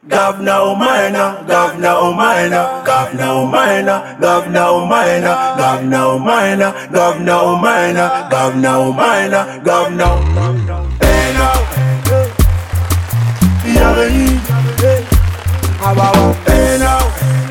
Governor Umaina, Governor Umaina, Governor Umaina, Governor Umaina, Governor Umaina, Governor Umaina, Governor Umaina, Governor. Hey now, Yari, hey now,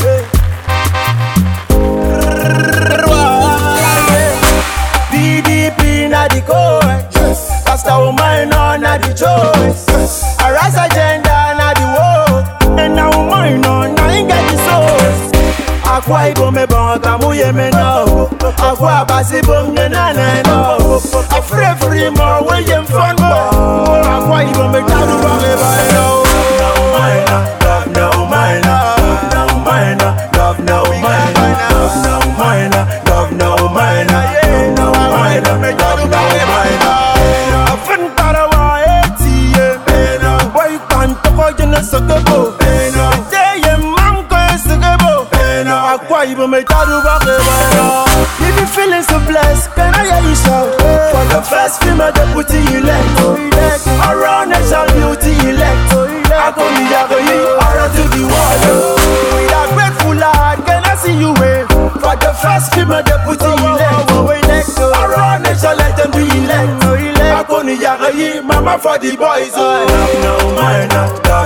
PDP na the course, Pastor Umaina na the choice, Aras agenda na the war. And now Umaina na ain't get the source. Akwa Ibom bon kamuye me no, Akwa Basi bom na no. Free more way in fun more. Akwa Ibom me tadu ba me ba no. Governor Umaina, Governor Umaina, Governor Umaina, Governor Umaina, Governor Umaina, Governor Umaina, me tadu ba me ba no. Afun tarawa etiye, boy kan toko jena sokebo. Akwa Ibom me tadu ba me ba no. If you feeling so blessed, can I hear you shout? For the first female deputy elect, around national beauty elect. Akoni Yagoyi, around to the world. With a grateful heart, can I see you wave? For the first female deputy elect, around national legendary elect. Akoni Yagoyi, mama for the boys. Governor Umaina,